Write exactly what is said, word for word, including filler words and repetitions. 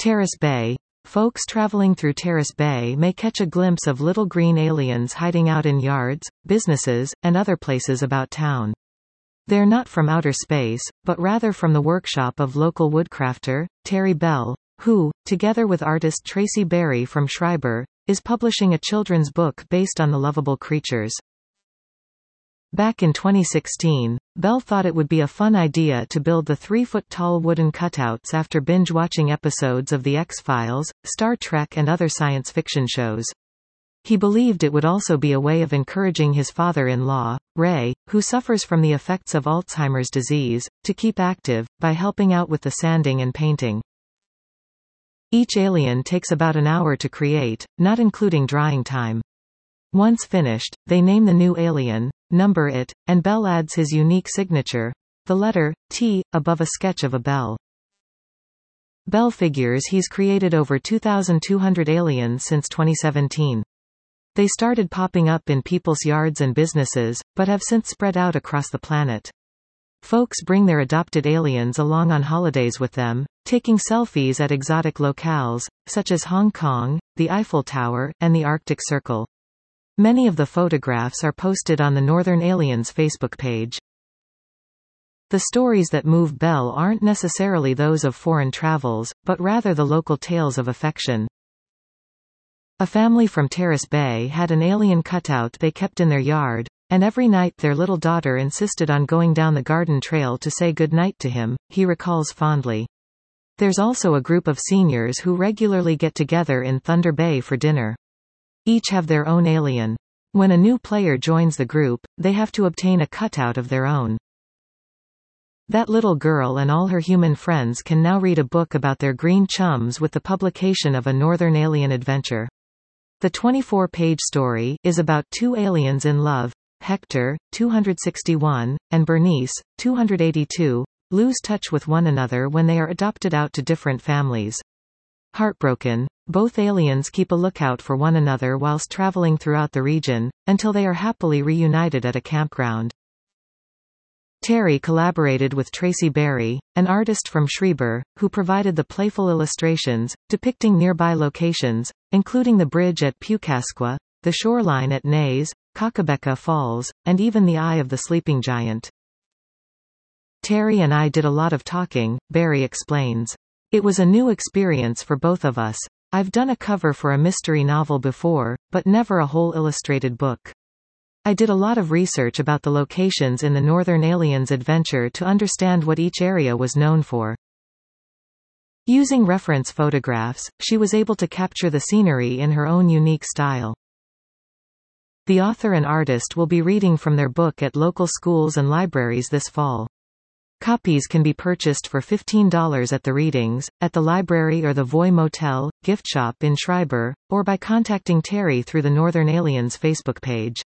Terrace Bay. Folks traveling through Terrace Bay may catch a glimpse of little green aliens hiding out in yards, businesses, and other places about town. They're not from outer space, but rather from the workshop of local woodcrafter, Terry Bell, who, together with artist Tracy Berry from Schreiber, is publishing a children's book based on the lovable creatures. Back in twenty sixteen, Bell thought it would be a fun idea to build the three-foot-tall wooden cutouts after binge-watching episodes of The X-Files, Star Trek and other science fiction shows. He believed it would also be a way of encouraging his father-in-law, Ray, who suffers from the effects of Alzheimer's disease, to keep active, by helping out with the sanding and painting. Each alien takes about an hour to create, not including drying time. Once finished, they name the new alien, number it, and Bell adds his unique signature, the letter T, above a sketch of a bell. Bell figures he's created over two thousand two hundred aliens since twenty seventeen. They started popping up in people's yards and businesses, but have since spread out across the planet. Folks bring their adopted aliens along on holidays with them, taking selfies at exotic locales, such as Hong Kong, the Eiffel Tower, and the Arctic Circle. Many of the photographs are posted on the Northern Aliens Facebook page. The stories that move Bell aren't necessarily those of foreign travels, but rather the local tales of affection. A family from Terrace Bay had an alien cutout they kept in their yard, and every night their little daughter insisted on going down the garden trail to say goodnight to him, he recalls fondly. There's also a group of seniors who regularly get together in Thunder Bay for dinner. Each have their own alien. When a new player joins the group, they have to obtain a cutout of their own. That little girl and all her human friends can now read a book about their green chums with the publication of A Northern Alien Adventure. The twenty-four page story is about two aliens in love, Hector, two hundred sixty-one, and Bernice, two hundred eighty-two, lose touch with one another when they are adopted out to different families. Heartbroken, both aliens keep a lookout for one another whilst traveling throughout the region, until they are happily reunited at a campground. Terry collaborated with Tracy Berry, an artist from Schreiber, who provided the playful illustrations, depicting nearby locations, including the bridge at Pukasqua, the shoreline at Nays, Kakabeka Falls, and even the Eye of the Sleeping Giant. Terry and I did a lot of talking, Berry explains. It was a new experience for both of us. I've done a cover for a mystery novel before, but never a whole illustrated book. I did a lot of research about the locations in the Northern Aliens adventure to understand what each area was known for. Using reference photographs, she was able to capture the scenery in her own unique style. The author and artist will be reading from their book at local schools and libraries this fall. Copies can be purchased for fifteen dollars at the readings, at the library or the Voy Motel, gift shop in Schreiber, or by contacting Terry through the Northern Aliens Facebook page.